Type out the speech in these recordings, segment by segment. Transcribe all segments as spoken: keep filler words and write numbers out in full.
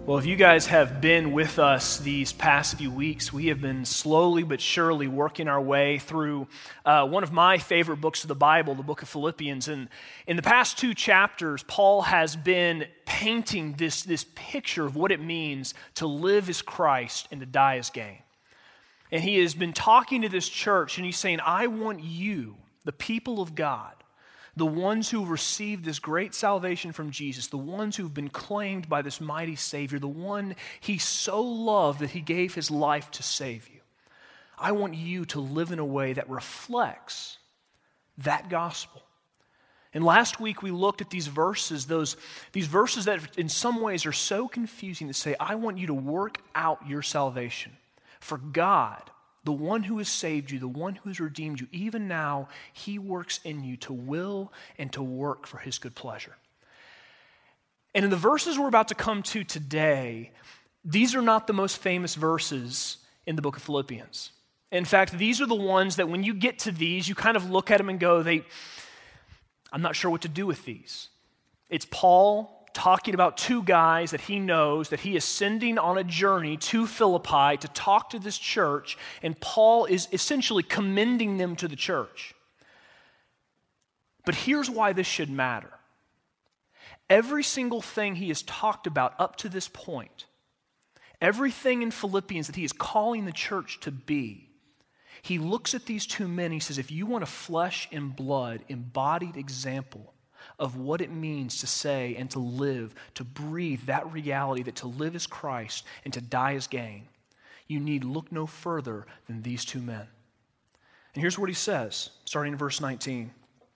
Well, if you guys have been with us these past few weeks, we have been slowly but surely working our way through uh, one of my favorite books of the Bible, the book of Philippians. And in the past two chapters, Paul has been painting this, this picture of what it means to live as Christ and to die as gain. And he has been talking to this church, and he's saying, I want you, the people of God, the ones who have received this great salvation from Jesus, the ones who've been claimed by this mighty Savior, the one he so loved that he gave his life to save you. I want you to live in a way that reflects that gospel. And last week we looked at these verses, those these verses that in some ways are so confusing that say, I want you to work out your salvation. For God, the one who has saved you, the one who has redeemed you, even now, he works in you to will and to work for his good pleasure. And in the verses we're about to come to today, these are not the most famous verses in the book of Philippians. In fact, these are the ones that when you get to these, you kind of look at them and go, "They, I'm not sure what to do with these." It's Paul talking about two guys that he knows that he is sending on a journey to Philippi to talk to this church, and Paul is essentially commending them to the church. But here's why this should matter. Every single thing he has talked about up to this point, everything in Philippians that he is calling the church to be, he looks at these two men, he says, if you want a flesh and blood embodied example of what it means to say and to live, to breathe that reality that to live as Christ and to die as gain, you need look no further than these two men. And here's what he says, starting in verse nineteen.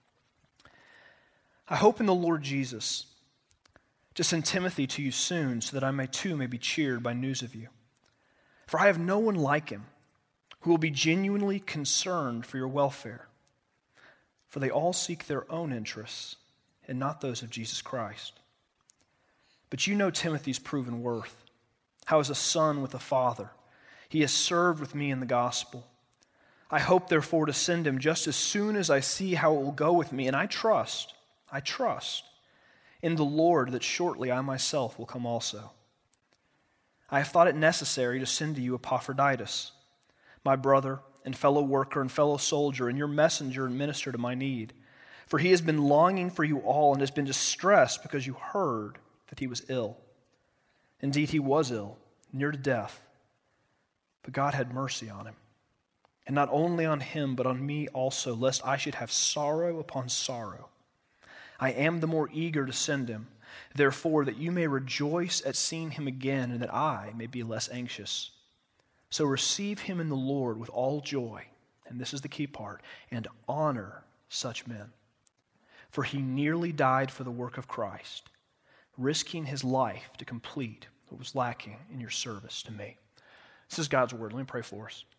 I hope in the Lord Jesus to send Timothy to you soon so that I may too may be cheered by news of you. For I have no one like him who will be genuinely concerned for your welfare. For they all seek their own interests and not those of Jesus Christ. But you know Timothy's proven worth, how as a son with a father, he has served with me in the gospel. I hope therefore to send him just as soon as I see how it will go with me, and I trust, I trust in the Lord that shortly I myself will come also. I have thought it necessary to send to you Epaphroditus, my brother and fellow worker and fellow soldier, and your messenger and minister to my need. For he has been longing for you all and has been distressed because you heard that he was ill. Indeed, he was ill, near to death. But God had mercy on him. And not only on him, but on me also, lest I should have sorrow upon sorrow. I am the more eager to send him, therefore, that you may rejoice at seeing him again, and that I may be less anxious. So receive him in the Lord with all joy, and this is the key part, and honor such men. For he nearly died for the work of Christ, risking his life to complete what was lacking in your service to me. This is God's word. Let me pray for us.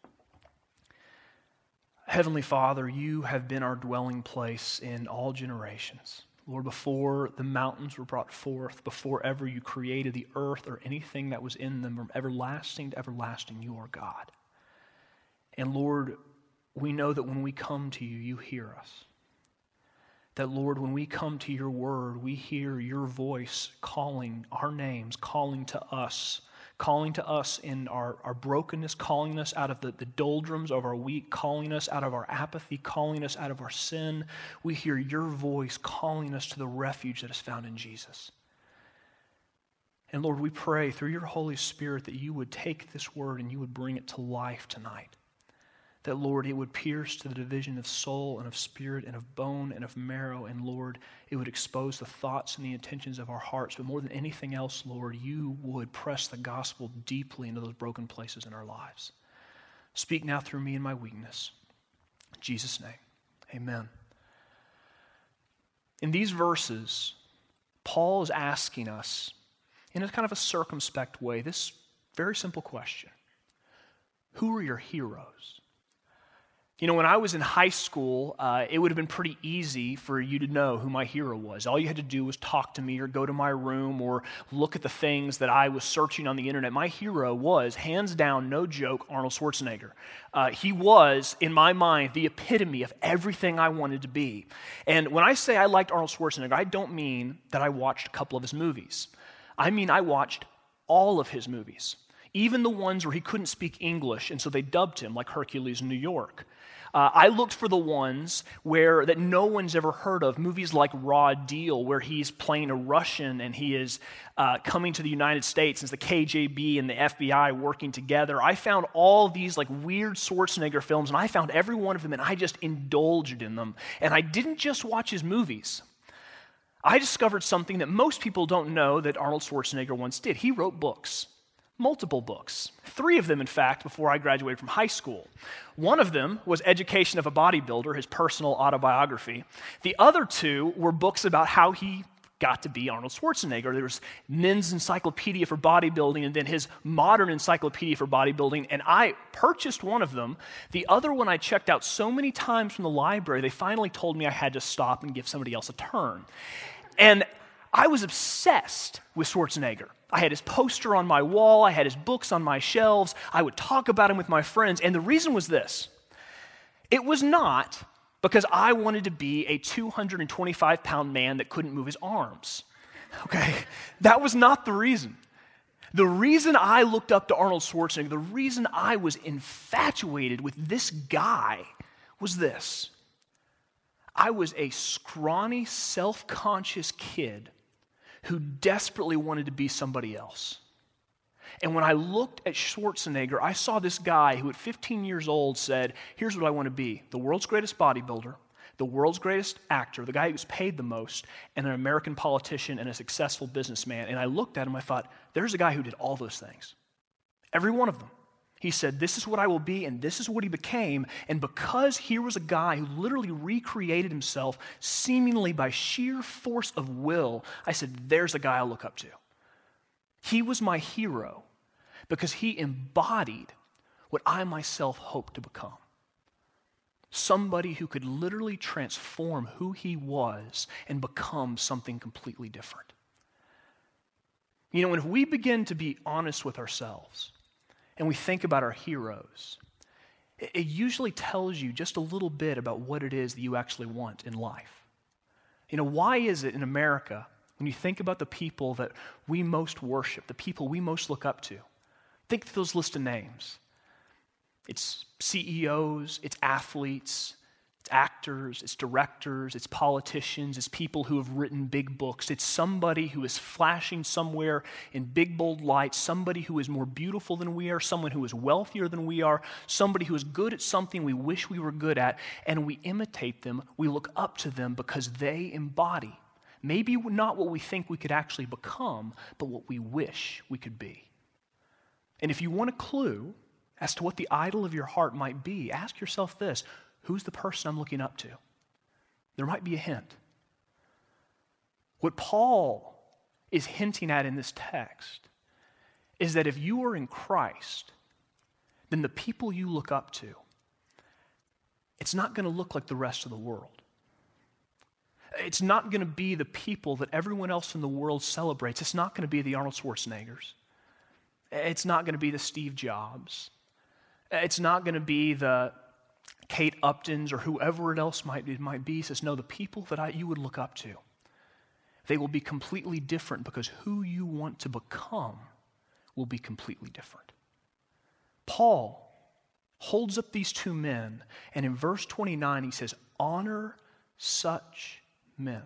Heavenly Father, you have been our dwelling place in all generations. Lord, before the mountains were brought forth, before ever you created the earth or anything that was in them, from everlasting to everlasting, you are God. And Lord, we know that when we come to you, you hear us. That, Lord, when we come to your word, we hear your voice calling our names, calling to us, calling to us in our, our brokenness, calling us out of the, the doldrums of our week, calling us out of our apathy, calling us out of our sin. We hear your voice calling us to the refuge that is found in Jesus. And Lord, we pray through your Holy Spirit that you would take this word and you would bring it to life tonight. That, Lord, it would pierce to the division of soul and of spirit and of bone and of marrow. And, Lord, it would expose the thoughts and the intentions of our hearts. But more than anything else, Lord, you would press the gospel deeply into those broken places in our lives. Speak now through me in my weakness. In Jesus' name, amen. In these verses, Paul is asking us, in a kind of a circumspect way, this very simple question. Who are your heroes? You know, when I was in high school, uh, it would have been pretty easy for you to know who my hero was. All you had to do was talk to me or go to my room or look at the things that I was searching on the internet. My hero was, hands down, no joke, Arnold Schwarzenegger. Uh, he was, in my mind, the epitome of everything I wanted to be. And when I say I liked Arnold Schwarzenegger, I don't mean that I watched a couple of his movies. I mean I watched all of his movies, even the ones where he couldn't speak English, and so they dubbed him, like Hercules in New York. Uh, I looked for the ones where that no one's ever heard of, movies like Raw Deal, where he's playing a Russian and he is uh, coming to the United States. It's the K G B and the F B I working together. I found all these like weird Schwarzenegger films, and I found every one of them, and I just indulged in them. And I didn't just watch his movies. I discovered something that most people don't know that Arnold Schwarzenegger once did. He wrote books. Multiple books. Three of them, in fact, before I graduated from high school. One of them was Education of a Bodybuilder, his personal autobiography. The other two were books about how he got to be Arnold Schwarzenegger. There was Men's Encyclopedia for Bodybuilding and then his Modern Encyclopedia for Bodybuilding, and I purchased one of them. The other one I checked out so many times from the library, they finally told me I had to stop and give somebody else a turn. And I was obsessed with Schwarzenegger. I had his poster on my wall. I had his books on my shelves. I would talk about him with my friends. And the reason was this. It was not because I wanted to be a two hundred twenty-five pound man that couldn't move his arms. Okay? That was not the reason. The reason I looked up to Arnold Schwarzenegger, the reason I was infatuated with this guy was this. I was a scrawny, self-conscious kid who desperately wanted to be somebody else. And when I looked at Schwarzenegger, I saw this guy who at fifteen years old said, here's what I want to be, the world's greatest bodybuilder, the world's greatest actor, the guy who's paid the most, and an American politician and a successful businessman. And I looked at him, I thought, there's a guy who did all those things. Every one of them. He said, this is what I will be, and this is what he became. And because here was a guy who literally recreated himself seemingly by sheer force of will, I said, there's a guy I look up to. He was my hero because he embodied what I myself hoped to become. Somebody who could literally transform who he was and become something completely different. You know, and if we begin to be honest with ourselves, and we think about our heroes, it usually tells you just a little bit about what it is that you actually want in life. You know, why is it in America, when you think about the people that we most worship, the people we most look up to, think of those list of names. It's C E Os, it's athletes, it's actors, it's directors, it's politicians, it's people who have written big books. It's somebody who is flashing somewhere in big, bold lights, somebody who is more beautiful than we are, someone who is wealthier than we are, somebody who is good at something we wish we were good at, and we imitate them, we look up to them because they embody maybe not what we think we could actually become, but what we wish we could be. And if you want a clue as to what the idol of your heart might be, ask yourself this. Who's the person I'm looking up to? There might be a hint. What Paul is hinting at in this text is that if you are in Christ, then the people you look up to, it's not going to look like the rest of the world. It's not going to be the people that everyone else in the world celebrates. It's not going to be the Arnold Schwarzeneggers. It's not going to be the Steve Jobs. It's not going to be the Kate Uptons or whoever it else might, it might be. He says, no, the people that I, you would look up to, they will be completely different because who you want to become will be completely different. Paul holds up these two men, and in verse twenty-nine he says, honor such men.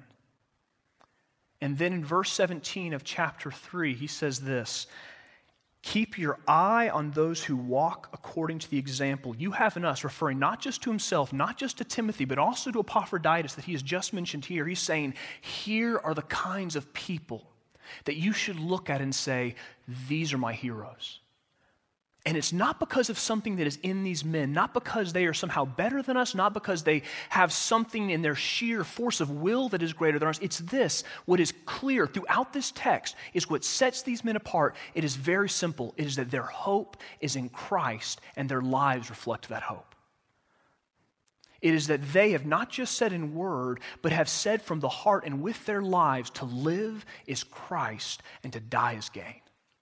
And then in verse seventeen of chapter three, he says this, keep your eye on those who walk according to the example you have in us, referring not just to himself, not just to Timothy, but also to Epaphroditus that he has just mentioned here. He's saying, here are the kinds of people that you should look at and say, these are my heroes. And it's not because of something that is in these men, not because they are somehow better than us, not because they have something in their sheer force of will that is greater than ours. It's this, what is clear throughout this text is what sets these men apart. It is very simple. It is that their hope is in Christ and their lives reflect that hope. It is that they have not just said in word, but have said from the heart and with their lives, to live is Christ and to die is gain.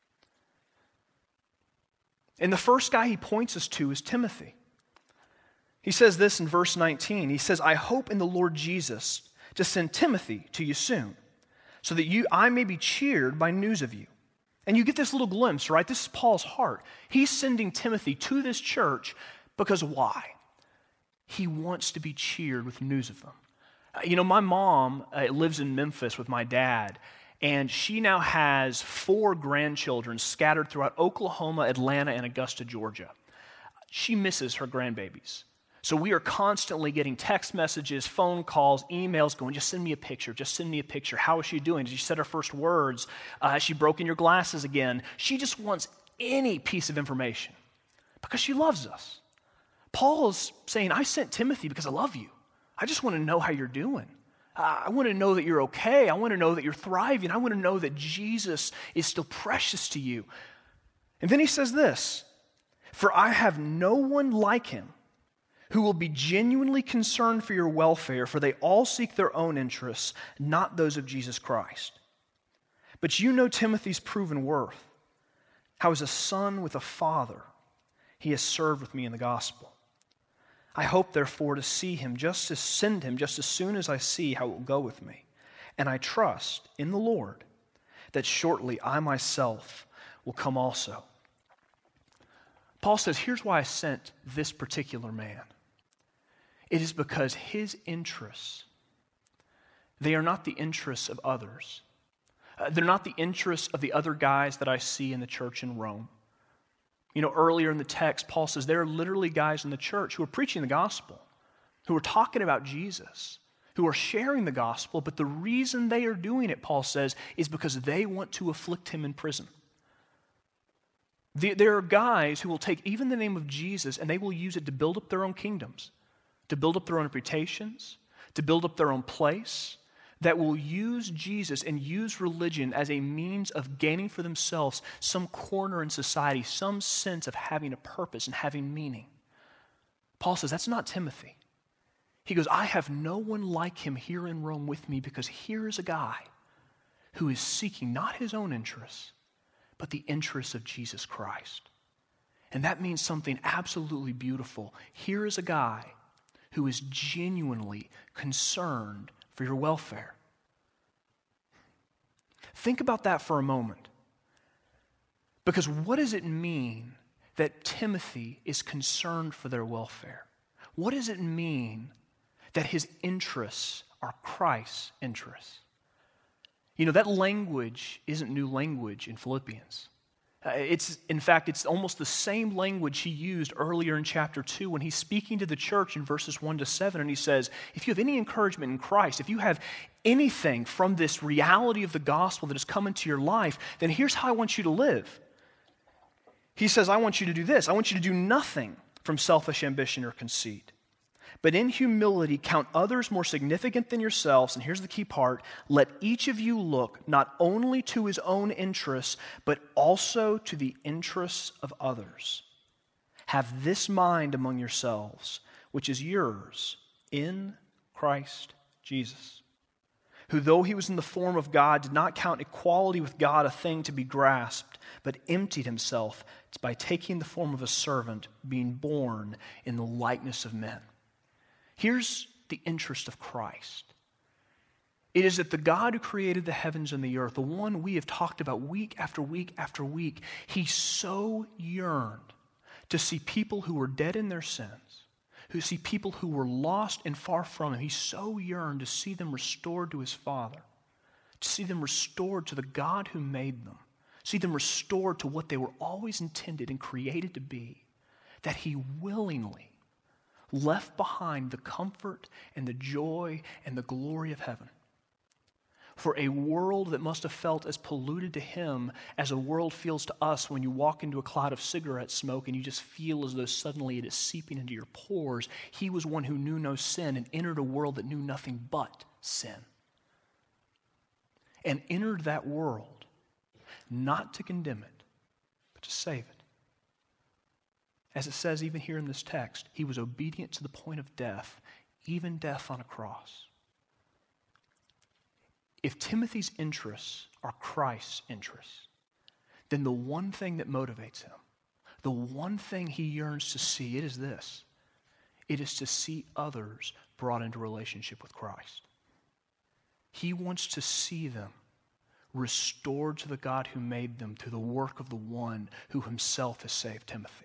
And the first guy he points us to is Timothy. He says this in verse nineteen. He says, I hope in the Lord Jesus to send Timothy to you soon, so that you I may be cheered by news of you. And you get this little glimpse, right? This is Paul's heart. He's sending Timothy to this church because why? He wants to be cheered with news of them. Uh, you know, my mom uh, lives in Memphis with my dad, and she now has four grandchildren scattered throughout Oklahoma, Atlanta, and Augusta, Georgia. She misses her grandbabies. So we are constantly getting text messages, phone calls, emails going, just send me a picture, just send me a picture. How is she doing? Did she said her first words? Uh, has she broken your glasses again? She just wants any piece of information because she loves us. Paul is saying, I sent Timothy because I love you. I just want to know how you're doing. Uh, I want to know that you're okay. I want to know that you're thriving. I want to know that Jesus is still precious to you. And then he says this, for I have no one like him who will be genuinely concerned for your welfare, for they all seek their own interests, not those of Jesus Christ. But you know Timothy's proven worth, how as a son with a father he has served with me in the gospel. I hope, therefore, to see him, just as send him, just as soon as I see how it will go with me. And I trust in the Lord that shortly I myself will come also. Paul says, here's why I sent this particular man. It is because his interests, they are not the interests of others. Uh, they're not the interests of the other guys that I see in the church in Rome. You know, earlier in the text, Paul says there are literally guys in the church who are preaching the gospel, who are talking about Jesus, who are sharing the gospel, but the reason they are doing it, Paul says, is because they want to afflict him in prison. The, there are guys who will take even the name of Jesus and they will use it to build up their own kingdoms, to build up their own reputations, to build up their own place, that will use Jesus and use religion as a means of gaining for themselves some corner in society, some sense of having a purpose and having meaning. Paul says, that's not Timothy. He goes, I have no one like him here in Rome with me because here is a guy who is seeking not his own interests, but the interests of Jesus Christ. And that means something absolutely beautiful. Here is a guy who is genuinely concerned for your welfare. Think about that for a moment. Because what does it mean that Timothy is concerned for their welfare? What does it mean that his interests are Christ's interests? You know, that language isn't new language in Philippians. Uh, it's, in fact, it's almost the same language he used earlier in chapter two when he's speaking to the church in verses one to seven, and he says, if you have any encouragement in Christ, if you have anything from this reality of the gospel that has come into your life, then here's how I want you to live. He says, I want you to do this. I want you to do nothing from selfish ambition or conceit, but in humility count others more significant than yourselves. And here's the key part. Let each of you look not only to his own interests, but also to the interests of others. Have this mind among yourselves, which is yours in Christ Jesus, who though he was in the form of God, did not count equality with God a thing to be grasped, but emptied himself by taking the form of a servant, being born in the likeness of men. Here's the interest of Christ. It is that the God who created the heavens and the earth, the one we have talked about week after week after week, he so yearned to see people who were dead in their sins, who see people who were lost and far from him. He so yearned to see them restored to his Father, to see them restored to the God who made them, see them restored to what they were always intended and created to be, that he willingly left behind the comfort and the joy and the glory of heaven for a world that must have felt as polluted to him as a world feels to us when you walk into a cloud of cigarette smoke and you just feel as though suddenly it is seeping into your pores. He was one who knew no sin and entered a world that knew nothing but sin. And entered that world not to condemn it, but to save it. As it says even here in this text, he was obedient to the point of death, even death on a cross. If Timothy's interests are Christ's interests, then the one thing that motivates him, the one thing he yearns to see, it is this. It is to see others brought into relationship with Christ. He wants to see them restored to the God who made them through the work of the one who himself has saved Timothy.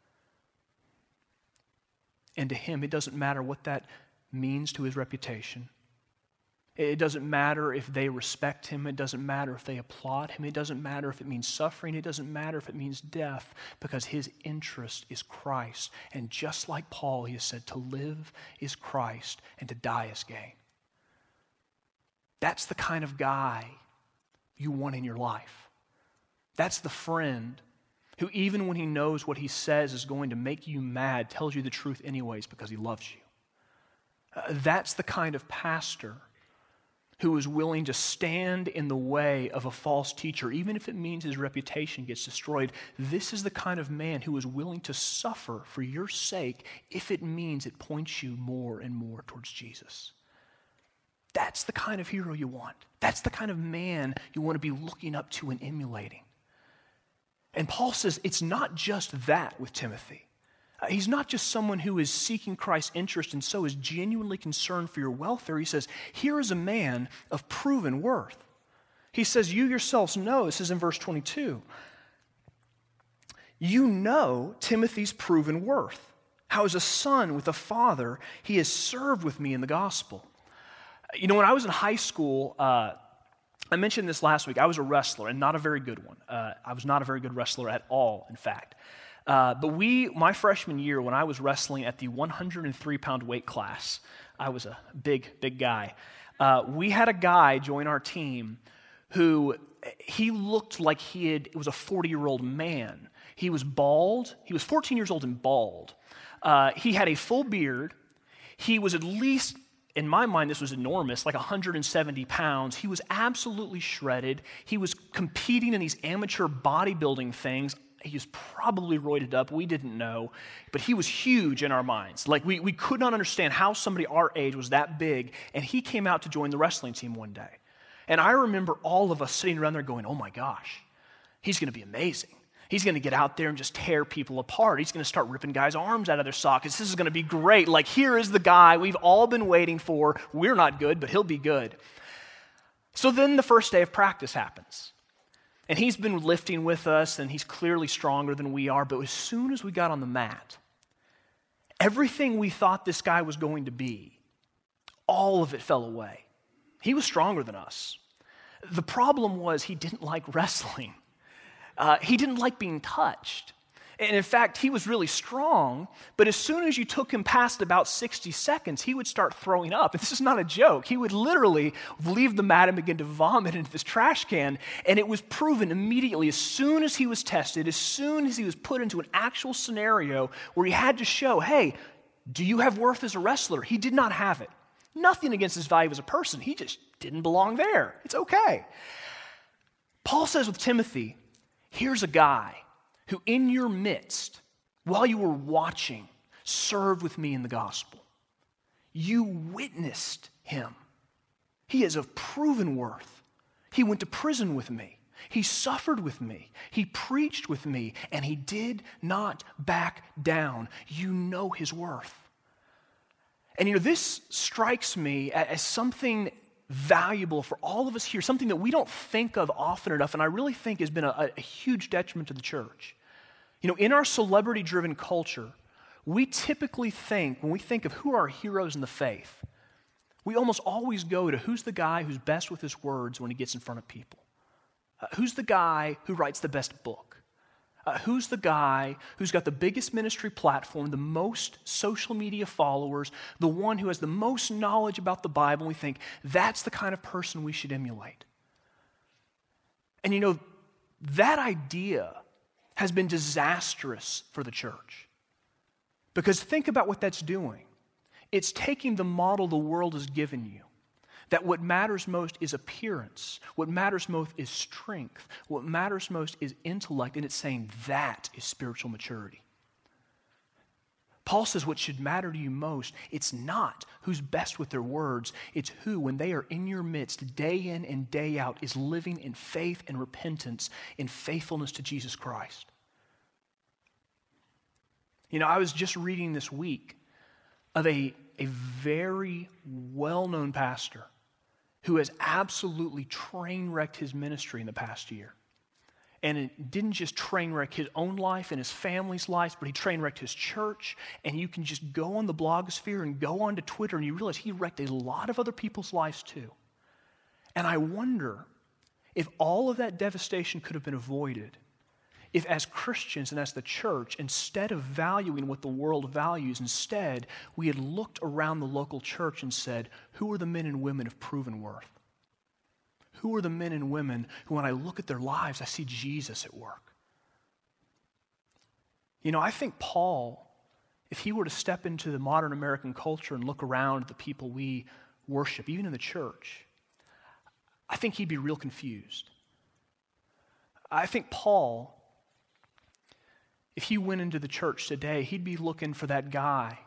And to him, it doesn't matter what that means to his reputation. It doesn't matter if they respect him. It doesn't matter if they applaud him. It doesn't matter if it means suffering. It doesn't matter if it means death, because his interest is Christ. And just like Paul, he has said, to live is Christ and to die is gain. That's the kind of guy you want in your life. That's the friend who, even when he knows what he says is going to make you mad, tells you the truth anyways because he loves you. Uh, that's the kind of pastor who is willing to stand in the way of a false teacher, even if it means his reputation gets destroyed. This is the kind of man who is willing to suffer for your sake if it means it points you more and more towards Jesus. That's the kind of hero you want. That's the kind of man you want to be looking up to and emulating. And Paul says it's not just that with Timothy. Uh, he's not just someone who is seeking Christ's interest and so is genuinely concerned for your welfare. He says, here is a man of proven worth. He says, you yourselves know, this is in verse twenty-two, you know Timothy's proven worth. How as a son with a father, he has served with me in the gospel. You know, when I was in high school, uh, I mentioned this last week, I was a wrestler and not a very good one. Uh, I was not a very good wrestler at all, in fact. Uh, but we, my freshman year, when I was wrestling at the one hundred three pound weight class, I was a big, big guy. Uh, we had a guy join our team who, he looked like he had, it was a forty-year-old man. He was bald. He was fourteen years old and bald. Uh, he had a full beard. He was at least, in my mind, this was enormous, like one hundred seventy pounds. He was absolutely shredded. He was competing in these amateur bodybuilding things. He was probably roided up. We didn't know. But he was huge in our minds. Like, we, we could not understand how somebody our age was that big. And he came out to join the wrestling team one day. And I remember all of us sitting around there going, oh my gosh, he's going to be amazing. He's going to get out there and just tear people apart. He's going to start ripping guys' arms out of their sockets. This is going to be great. Like, here is the guy we've all been waiting for. We're not good, but he'll be good. So then the first day of practice happens. And he's been lifting with us, and he's clearly stronger than we are. But as soon as we got on the mat, everything we thought this guy was going to be, all of it fell away. He was stronger than us. The problem was he didn't like wrestling. Uh, he didn't like being touched. And in fact, he was really strong, but as soon as you took him past about sixty seconds, he would start throwing up. And this is not a joke. He would literally leave the mat and begin to vomit into this trash can. And it was proven immediately, as soon as he was tested, as soon as he was put into an actual scenario where he had to show, hey, do you have worth as a wrestler? He did not have it. Nothing against his value as a person. He just didn't belong there. It's okay. Paul says with Timothy, here's a guy who in your midst, while you were watching, served with me in the gospel. You witnessed him. He is of proven worth. He went to prison with me. He suffered with me. He preached with me, and he did not back down. You know his worth. And you know, this strikes me as something valuable for all of us here, something that we don't think of often enough, and I really think has been a, a huge detriment to the church. You know, in our celebrity-driven culture, we typically think, when we think of who are our heroes in the faith, we almost always go to who's the guy who's best with his words when he gets in front of people. Uh, who's the guy who writes the best book? Uh, who's the guy who's got the biggest ministry platform, the most social media followers, the one who has the most knowledge about the Bible? And we think that's the kind of person we should emulate. And you know, that idea has been disastrous for the church. Because think about what that's doing. It's taking the model the world has given you, that what matters most is appearance, what matters most is strength, what matters most is intellect, and it's saying that is spiritual maturity. Paul says what should matter to you most, it's not who's best with their words, it's who, when they are in your midst, day in and day out, is living in faith and repentance, in faithfulness to Jesus Christ. You know, I was just reading this week of a, a very well-known pastor who has absolutely train wrecked his ministry in the past year. And it didn't just train wreck his own life and his family's lives, but he train wrecked his church. And you can just go on the blogosphere and go onto Twitter and you realize he wrecked a lot of other people's lives too. And I wonder if all of that devastation could have been avoided if as Christians and as the church, instead of valuing what the world values, instead we had looked around the local church and said, who are the men and women of proven worth? Who are the men and women who, when I look at their lives, I see Jesus at work? You know, I think Paul, if he were to step into the modern American culture and look around at the people we worship, even in the church, I think he'd be real confused. I think Paul, if he went into the church today, he'd be looking for that guy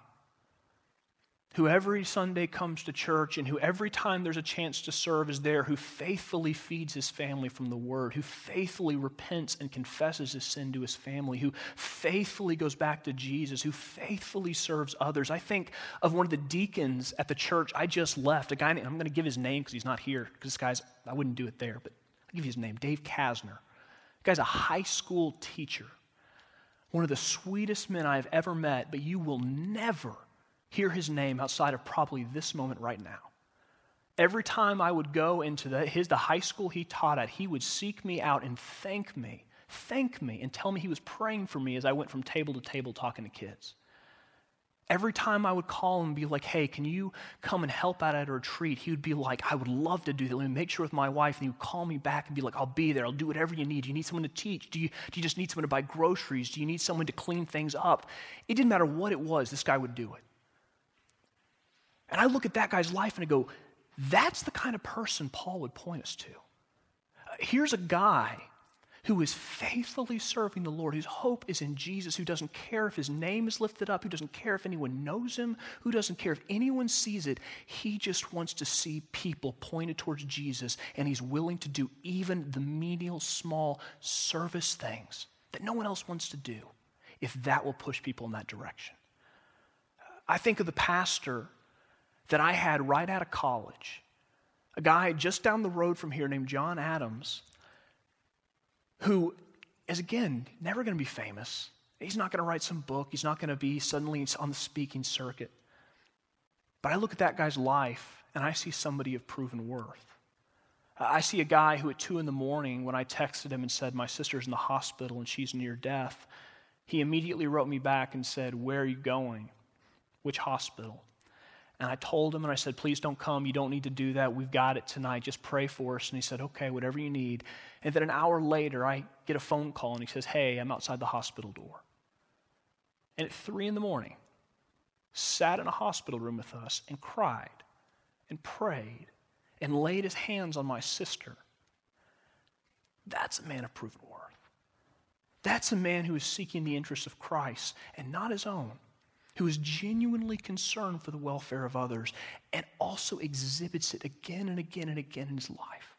who every Sunday comes to church and who every time there's a chance to serve is there, who faithfully feeds his family from the Word, who faithfully repents and confesses his sin to his family, who faithfully goes back to Jesus, who faithfully serves others. I think of one of the deacons at the church I just left, a guy named, I'm going to give his name because he's not here, because this guy's, I wouldn't do it there, but I'll give you his name, Dave Kasner. The guy's a high school teacher, one of the sweetest men I've ever met, but you will never hear his name outside of probably this moment right now. Every time I would go into the, his, the high school he taught at, he would seek me out and thank me, thank me, and tell me he was praying for me as I went from table to table talking to kids. Every time I would call him and be like, hey, can you come and help out at a retreat? He would be like, I would love to do that. Let me make sure with my wife. And he would call me back and be like, I'll be there. I'll do whatever you need. Do you need someone to teach? Do you, do you just need someone to buy groceries? Do you need someone to clean things up? It didn't matter what it was. This guy would do it. And I look at that guy's life and I go, that's the kind of person Paul would point us to. Uh, here's a guy who is faithfully serving the Lord, whose hope is in Jesus, who doesn't care if his name is lifted up, who doesn't care if anyone knows him, who doesn't care if anyone sees it. He just wants to see people pointed towards Jesus, and he's willing to do even the menial, small service things that no one else wants to do if that will push people in that direction. I think of the pastor that I had right out of college, a guy just down the road from here named John Adams, who is, again, never going to be famous. He's not going to write some book. He's not going to be suddenly on the speaking circuit. But I look at that guy's life, and I see somebody of proven worth. I see a guy who at two in the morning, when I texted him and said, my sister's in the hospital and she's near death, he immediately wrote me back and said, where are you going? Which hospital? And I told him, and I said, please don't come. You don't need to do that. We've got it tonight. Just pray for us. And he said, okay, whatever you need. And then an hour later, I get a phone call, and he says, hey, I'm outside the hospital door. And at three in the morning, sat in a hospital room with us and cried and prayed and laid his hands on my sister. That's a man of proven worth. That's a man who is seeking the interests of Christ and not his own, who is genuinely concerned for the welfare of others and also exhibits it again and again and again in his life.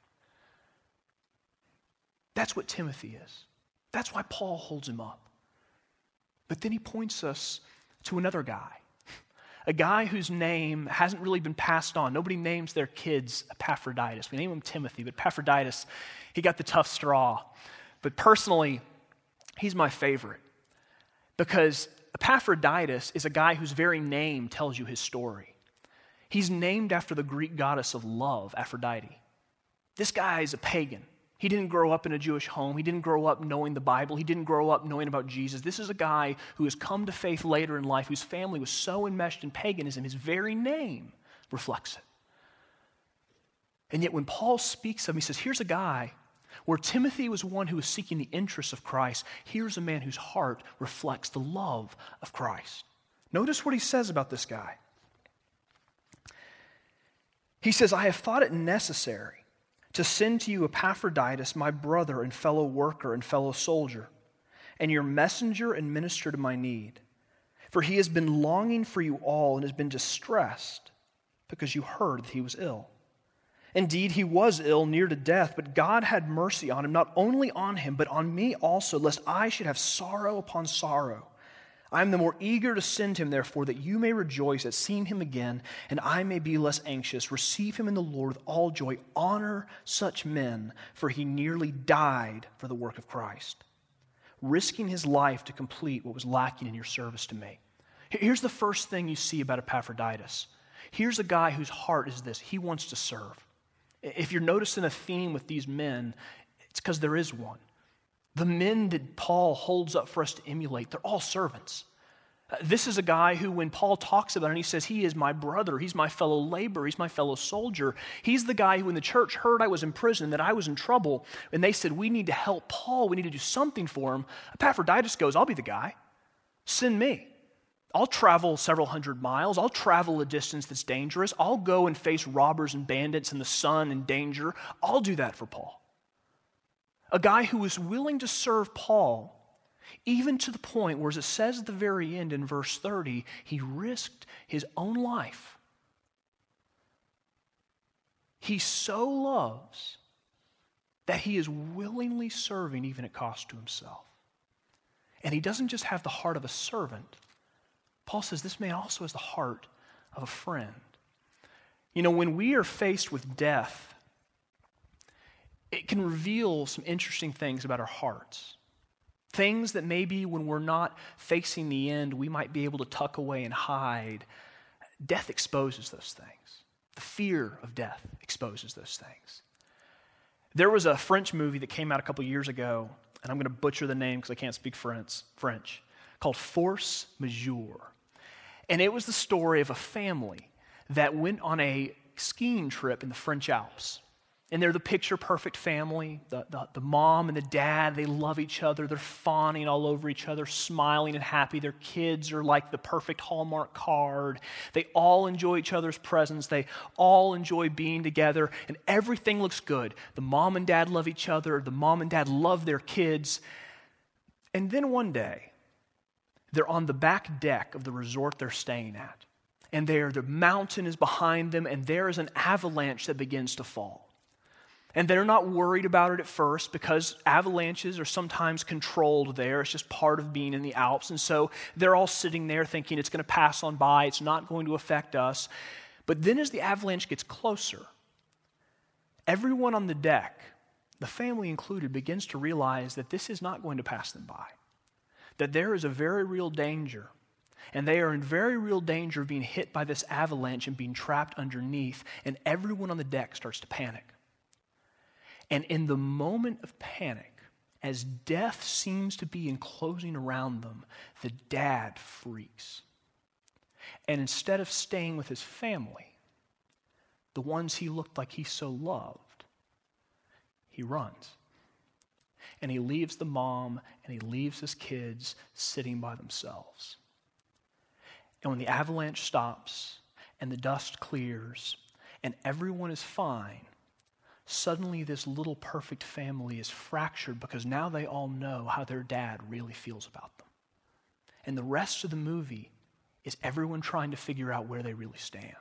That's what Timothy is. That's why Paul holds him up. But then he points us to another guy, a guy whose name hasn't really been passed on. Nobody names their kids Epaphroditus. We name him Timothy, but Epaphroditus, he got the tough straw. But personally, he's my favorite because Epaphroditus is a guy whose very name tells you his story. He's named after the Greek goddess of love, Aphrodite. This guy is a pagan. He didn't grow up in a Jewish home. He didn't grow up knowing the Bible. He didn't grow up knowing about Jesus. This is a guy who has come to faith later in life, whose family was so enmeshed in paganism, his very name reflects it. And yet when Paul speaks of him, he says, here's a guy where Timothy was one who was seeking the interests of Christ. Here's a man whose heart reflects the love of Christ. Notice what he says about this guy. He says, I have thought it necessary to send to you Epaphroditus, my brother and fellow worker and fellow soldier, and your messenger and minister to my need. For he has been longing for you all and has been distressed because you heard that he was ill. Indeed, he was ill, near to death, but God had mercy on him, not only on him, but on me also, lest I should have sorrow upon sorrow. I am the more eager to send him, therefore, that you may rejoice at seeing him again, and I may be less anxious. Receive him in the Lord with all joy. Honor such men, for he nearly died for the work of Christ, risking his life to complete what was lacking in your service to me. Here's the first thing you see about Epaphroditus. Here's a guy whose heart is this. He wants to serve. If you're noticing a theme with these men, it's because there is one. The men that Paul holds up for us to emulate, they're all servants. Uh, this is a guy who, when Paul talks about it, and he says, he is my brother, he's my fellow laborer, he's my fellow soldier. He's the guy who, when the church heard I was in prison, that I was in trouble, and they said, we need to help Paul, we need to do something for him. Epaphroditus goes, I'll be the guy. Send me. I'll travel several hundred miles. I'll travel a distance that's dangerous. I'll go and face robbers and bandits in the sun and danger. I'll do that for Paul. A guy who was willing to serve Paul, even to the point where, as it says at the very end in verse thirty, he risked his own life. He so loves that he is willingly serving even at cost to himself. And he doesn't just have the heart of a servant. Paul says this man also has the heart of a friend. You know, when we are faced with death, it can reveal some interesting things about our hearts. Things that maybe when we're not facing the end, we might be able to tuck away and hide. Death exposes those things. The fear of death exposes those things. There was a French movie that came out a couple years ago, and I'm going to butcher the name because I can't speak French, French, called Force Majeure. And it was the story of a family that went on a skiing trip in the French Alps. And they're the picture-perfect family. The, the, the mom and the dad, they love each other. They're fawning all over each other, smiling and happy. Their kids are like the perfect Hallmark card. They all enjoy each other's presence. They all enjoy being together, and everything looks good. The mom and dad love each other. The mom and dad love their kids. And then one day, they're on the back deck of the resort they're staying at. And there, the mountain is behind them, and there is an avalanche that begins to fall. And they're not worried about it at first because avalanches are sometimes controlled there. It's just part of being in the Alps. And so they're all sitting there thinking it's going to pass on by. It's not going to affect us. But then as the avalanche gets closer, everyone on the deck, the family included, begins to realize that this is not going to pass them by. That there is a very real danger. And they are in very real danger of being hit by this avalanche and being trapped underneath. And everyone on the deck starts to panic. And in the moment of panic, as death seems to be enclosing around them, the dad freaks. And instead of staying with his family, the ones he looked like he so loved, he runs. And he leaves the mom and he leaves his kids sitting by themselves. And when the avalanche stops and the dust clears and everyone is fine, suddenly this little perfect family is fractured because now they all know how their dad really feels about them. And the rest of the movie is everyone trying to figure out where they really stand.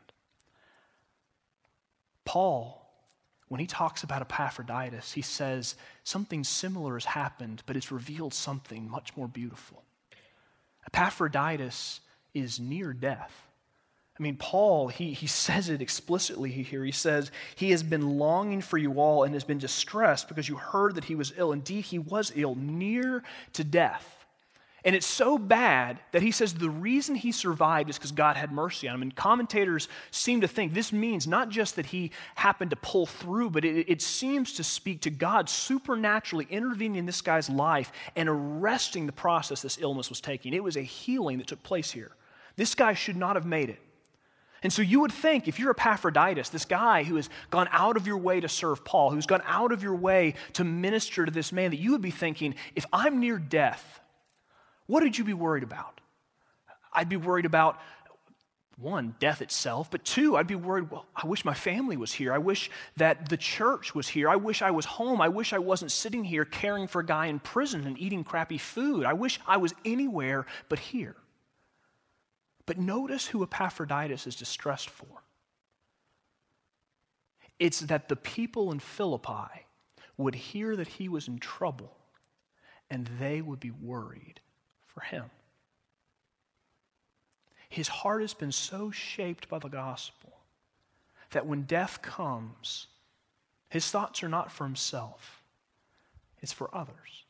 Paul, when he talks about Epaphroditus, he says something similar has happened, but it's revealed something much more beautiful. Epaphroditus is near death. I mean, Paul, he, he says it explicitly here. He says, he has been longing for you all and has been distressed because you heard that he was ill. Indeed, he was ill, near to death. And it's so bad that he says the reason he survived is because God had mercy on him. And commentators seem to think this means not just that he happened to pull through, but it, it seems to speak to God supernaturally intervening in this guy's life and arresting the process this illness was taking. It was a healing that took place here. This guy should not have made it. And so you would think, if you're Epaphroditus, this guy who has gone out of your way to serve Paul, who's gone out of your way to minister to this man, that you would be thinking, if I'm near death, what would you be worried about? I'd be worried about, one, death itself, but two, I'd be worried, well, I wish my family was here. I wish that the church was here. I wish I was home. I wish I wasn't sitting here caring for a guy in prison and eating crappy food. I wish I was anywhere but here. But notice who Epaphroditus is distressed for. It's that the people in Philippi would hear that he was in trouble, and they would be worried for him. His heart has been so shaped by the gospel that when death comes, his thoughts are not for himself, it's for others.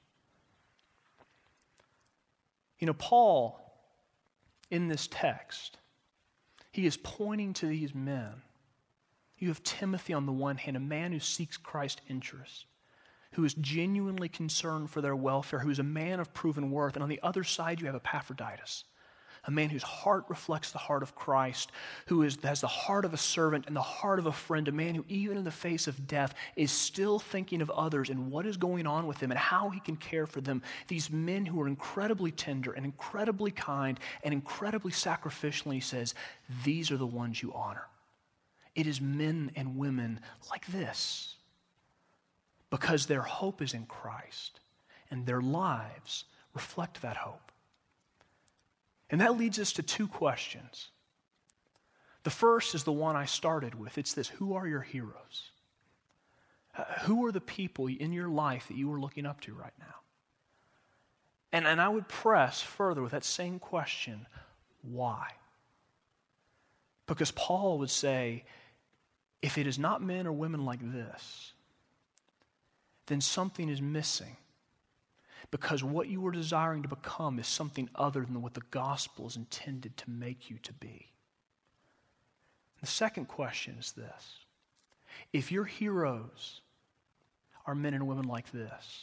You know, Paul, in this text, he is pointing to these men. You have Timothy on the one hand, a man who seeks Christ's interest, who is genuinely concerned for their welfare, who is a man of proven worth. And on the other side, you have Epaphroditus, a man whose heart reflects the heart of Christ, who is, has the heart of a servant and the heart of a friend, a man who even in the face of death is still thinking of others and what is going on with them and how he can care for them. These men who are incredibly tender and incredibly kind and incredibly sacrificial, and he says, these are the ones you honor. It is men and women like this, because their hope is in Christ and their lives reflect that hope. And that leads us to two questions. The first is the one I started with. It's this: who are your heroes? Uh, who are the people in your life that you are looking up to right now? And, and I would press further with that same question: why? Because Paul would say, if it is not men or women like this, then something is missing. Because what you are desiring to become is something other than what the gospel is intended to make you to be. The second question is this: if your heroes are men and women like this,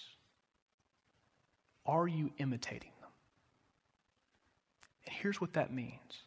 are you imitating them? And here's what that means.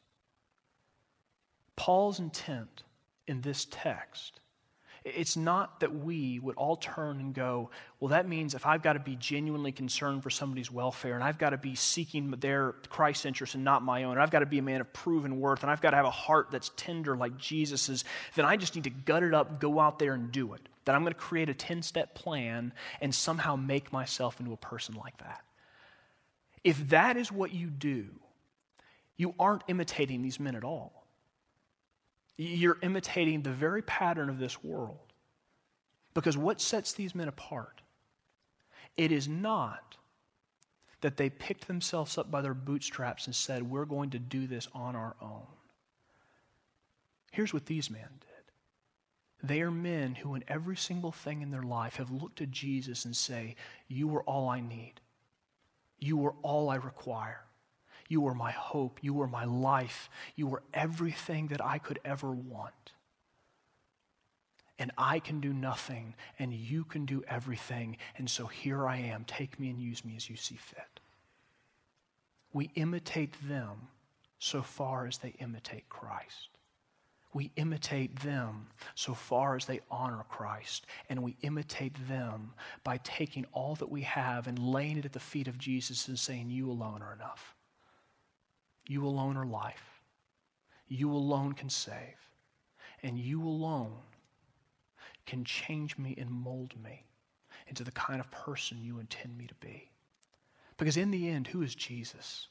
Paul's intent in this text, it's not that we would all turn and go, well, that means if I've got to be genuinely concerned for somebody's welfare, and I've got to be seeking their Christ's interest and not my own, and I've got to be a man of proven worth, and I've got to have a heart that's tender like Jesus's, then I just need to gut it up, go out there and do it. That I'm going to create a ten-step plan and somehow make myself into a person like that. If that is what you do, you aren't imitating these men at all. You're imitating the very pattern of this world. Because what sets these men apart? It is not that they picked themselves up by their bootstraps and said, we're going to do this on our own. Here's what these men did. They are men who in every single thing in their life have looked at Jesus and say, you are all I need. You are all I require. You are my hope. You are my life. You are everything that I could ever want. And I can do nothing, and you can do everything. And so here I am. Take me and use me as you see fit. We imitate them so far as they imitate Christ. We imitate them so far as they honor Christ. And we imitate them by taking all that we have and laying it at the feet of Jesus and saying, you alone are enough. You alone are life. You alone can save. And you alone can change me and mold me into the kind of person you intend me to be. Because in the end, who is Jesus?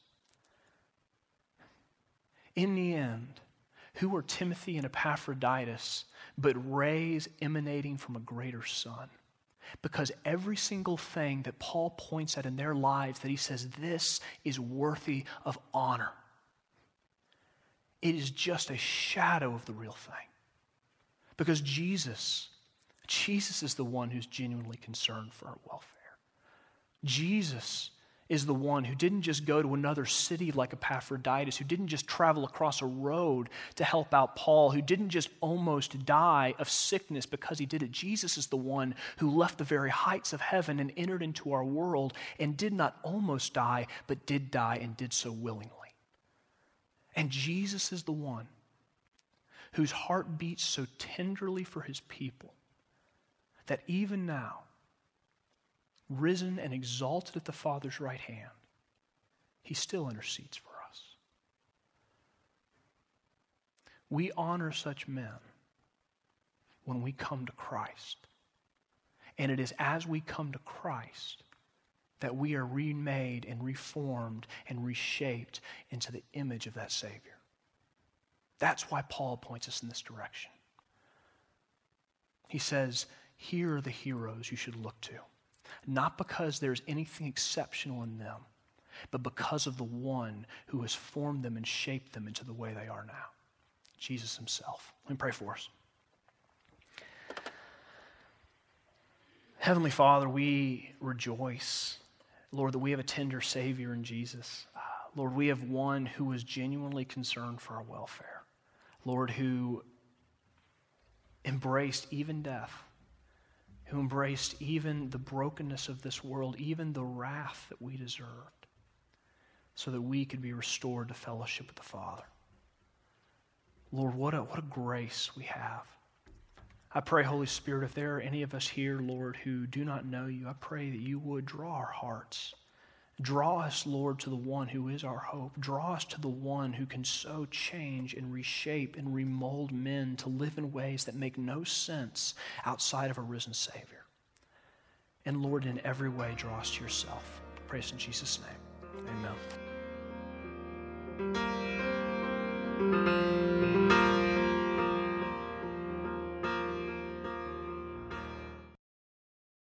In the end, who are Timothy and Epaphroditus but rays emanating from a greater Son? Because every single thing that Paul points at in their lives that he says this is worthy of honor, it is just a shadow of the real thing. Because Jesus, Jesus is the one who's genuinely concerned for our welfare. Jesus is the one who didn't just go to another city like Epaphroditus, who didn't just travel across a road to help out Paul, who didn't just almost die of sickness because he did it. Jesus is the one who left the very heights of heaven and entered into our world and did not almost die, but did die and did so willingly. And Jesus is the one whose heart beats so tenderly for his people that even now, risen and exalted at the Father's right hand, he still intercedes for us. We honor such men when we come to Christ. And it is as we come to Christ that we are remade and reformed and reshaped into the image of that Savior. That's why Paul points us in this direction. He says, here are the heroes you should look to. Not because there's anything exceptional in them, but because of the one who has formed them and shaped them into the way they are now, Jesus himself. Let me pray for us. Heavenly Father, we rejoice, Lord, that we have a tender Savior in Jesus. Uh, Lord, we have one who is genuinely concerned for our welfare. Lord, who embraced even death, who embraced even the brokenness of this world, even the wrath that we deserved, so that we could be restored to fellowship with the Father. Lord, what a, what a grace we have. I pray, Holy Spirit, if there are any of us here, Lord, who do not know you, I pray that you would draw our hearts. Draw us, Lord, to the one who is our hope. Draw us to the one who can so change and reshape and remold men to live in ways that make no sense outside of a risen Savior. And Lord, in every way, draw us to yourself. Praise in Jesus' name. Amen.